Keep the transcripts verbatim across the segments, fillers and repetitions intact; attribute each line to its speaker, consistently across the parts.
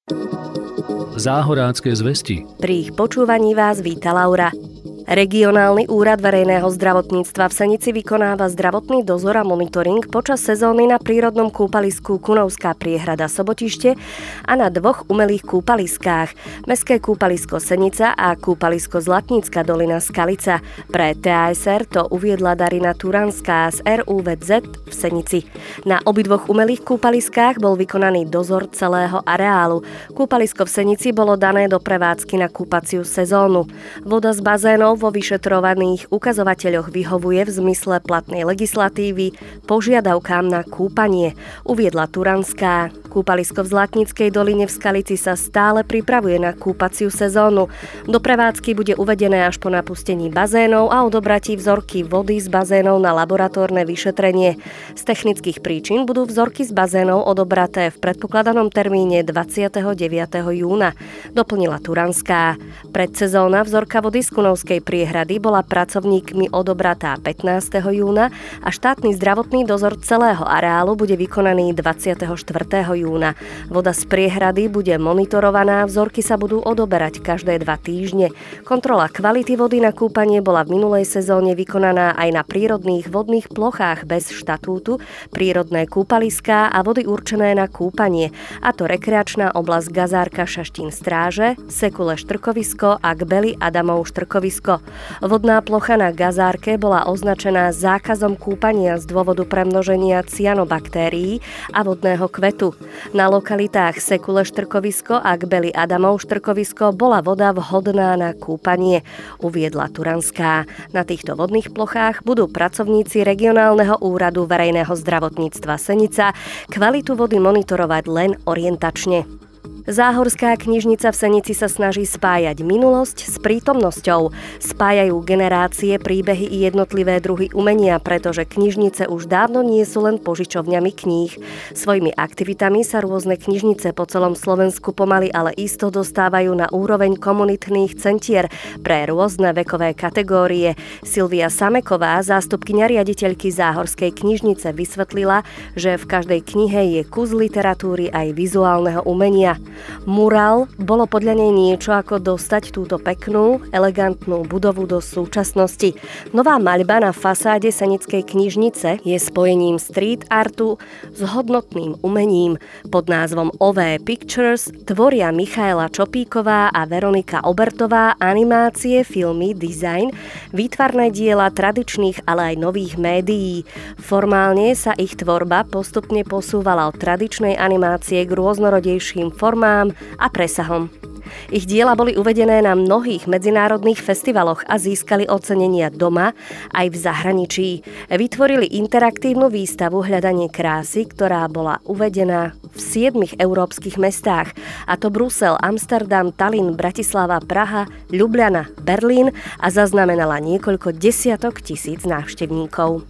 Speaker 1: Záhorácké zvesti.
Speaker 2: Pri ich počúvaní vás víta Laura. Regionálny úrad verejného zdravotníctva v Senici vykonáva zdravotný dozor a monitoring počas sezóny na prírodnom kúpalisku Kunovská priehrada Sobotište a na dvoch umelých kúpaliskách Mestské kúpalisko Senica a kúpalisko Zlatnícka dolina Skalica. Pre té a es er to uviedla Darina Turanská z er ú vé zet v Senici. Na obidvoch umelých kúpaliskách bol vykonaný dozor celého areálu. Kúpalisko v Senici bolo dané do prevádzky na kúpaciu sezónu. Voda z bazénov vo vyšetrovaných ukazovateľoch vyhovuje v zmysle platnej legislatívy požiadavkám na kúpanie, uviedla Turanská. Kúpalisko v Zlatníckej doline v Skalici sa stále pripravuje na kúpaciu sezónu. Do prevádzky bude uvedené až po napustení bazénov a odobratí vzorky vody z bazénov na laboratórne vyšetrenie. Z technických príčin budú vzorky z bazénov odobraté v predpokladanom termíne dvadsiateho deviateho júna, doplnila Turanská. Predsezóna vzorka vody z Kunovskej priehrady bola pracovníkmi odobratá pätnásteho júna a štátny zdravotný dozor celého areálu bude vykonaný dvadsiateho štvrtého júna. Voda z priehrady bude monitorovaná, vzorky sa budú odoberať každé dva týždne. Kontrola kvality vody na kúpanie bola v minulej sezóne vykonaná aj na prírodných vodných plochách bez štatútu, prírodné kúpaliská a vody určené na kúpanie, a to rekreačná oblasť Gazárka Šaštín Stráže, Sekule Štrkovisko a Kbely Adamov Štrkovisko. Vodná plocha na Gazárke bola označená zákazom kúpania z dôvodu premnoženia cyanobakterií a vodného kvetu. Na lokalitách Sekule Štrkovisko a Kbely Adamov Štrkovisko bola voda vhodná na kúpanie, uviedla Turanská. Na týchto vodných plochách budú pracovníci regionálneho úradu verejného zdravotníctva Senica kvalitu vody monitorovať len orientačne. Záhorská knižnica v Senici sa snaží spájať minulosť s prítomnosťou. Spájajú generácie, príbehy i jednotlivé druhy umenia, pretože knižnice už dávno nie sú len požičovňami kníh. Svojimi aktivitami sa rôzne knižnice po celom Slovensku pomaly, ale isto dostávajú na úroveň komunitných centier pre rôzne vekové kategórie. Silvia Sameková, zástupkyňa riaditeľky Záhorskej knižnice, vysvetlila, že v každej knihe je kus literatúry aj vizuálneho umenia. Murál bolo podľa nej niečo ako dostať túto peknú, elegantnú budovu do súčasnosti. Nová maľba na fasáde Senickej knižnice je spojením street artu s hodnotným umením. Pod názvom ó vé Pictures tvoria Michaela Čopíková a Veronika Obertová animácie, filmy, dizajn, výtvarné diela tradičných, ale aj nových médií. Formálne sa ich tvorba postupne posúvala od tradičnej animácie k rôznorodejším formám a presahom. Ich diela boli uvedené na mnohých medzinárodných festivaloch a získali ocenenia doma aj v zahraničí. Vytvorili interaktívnu výstavu Hľadanie krásy, ktorá bola uvedená v siedmich európskych mestách, a to Brusel, Amsterdam, Tallinn, Bratislava, Praha, Ljubljana, Berlín, a zaznamenala niekoľko desiatok tisíc návštevníkov.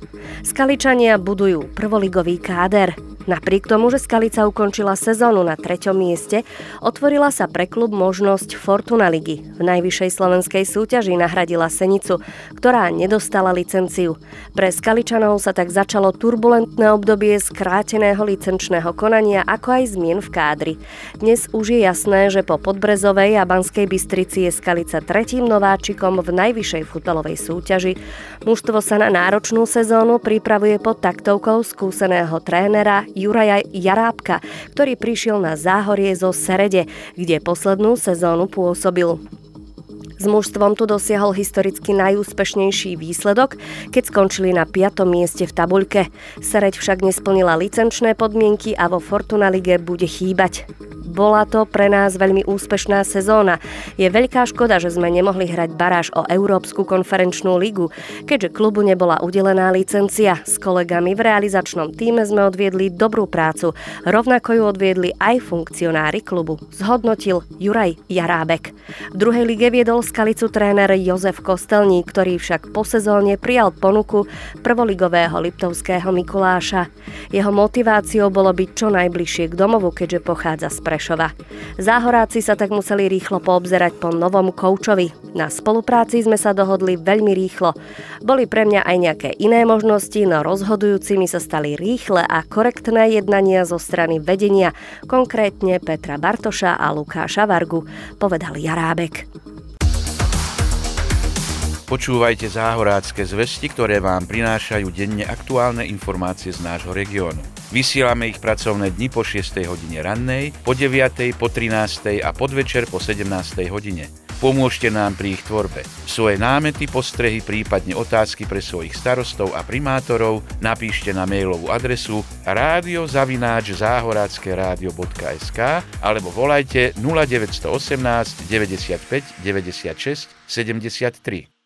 Speaker 2: Skaličania budujú prvoligový káder. Napriek tomu, že Skalica ukončila sezónu na treťom mieste, otvorila sa pre klub možnosť Fortuna ligy. V najvyššej slovenskej súťaži nahradila Senicu, ktorá nedostala licenciu. Pre Skaličanov sa tak začalo turbulentné obdobie skráteného licenčného konania, ako aj zmien v kádri. Dnes už je jasné, že po Podbrezovej a Banskej Bystrici je Skalica tretím nováčikom v najvyššej futbalovej súťaži. Mužstvo sa na náročnú sezónu pripravuje pod taktovkou skúseného trénera Juraja Jarábka, ktorý prišiel na Záhorie zo Serede, kde poslednú sezónu pôsobil. S mužstvom tu dosiahol historicky najúspešnejší výsledok, keď skončili na piatom mieste v tabuľke. Sereď však nesplnila licenčné podmienky a vo Fortuna lige bude chýbať. Bola to pre nás veľmi úspešná sezóna. Je veľká škoda, že sme nemohli hrať baráž o Európsku konferenčnú ligu, keďže klubu nebola udelená licencia. S kolegami v realizačnom tíme sme odviedli dobrú prácu. Rovnako ju odviedli aj funkcionári klubu, zhodnotil Juraj Jarábek. V druhej lige viedol Skalicu tréner Jozef Kostelník, ktorý však po sezóne prijal ponuku prvoligového Liptovského Mikuláša. Jeho motiváciou bolo byť čo najbližšie k domovu, keďže pochádza z Prešova. Prešova. Záhoráci sa tak museli rýchlo poobzerať po novom koučovi. Na spolupráci sme sa dohodli veľmi rýchlo. Boli pre mňa aj nejaké iné možnosti, no rozhodujúcimi sa stali rýchle a korektné jednania zo strany vedenia, konkrétne Petra Bartoša a Lukáša Vargu, povedal Jarábek.
Speaker 3: Počúvajte záhorácké zvesti, ktoré vám prinášajú denne aktuálne informácie z nášho regiónu. Vysielame ich pracovné dni po šiestej hodine rannej, po deviatej, po trinástej a podvečer po sedemnástej hodine. Pomôžte nám pri ich tvorbe. Svoje námety, postrehy, prípadne otázky pre svojich starostov a primátorov napíšte na mailovú adresu rádio zavináč záhorácke rádio bodka es ká alebo volajte nula deväť jedna osem deväťdesiatpäť deväťdesiatšesť sedemdesiattri.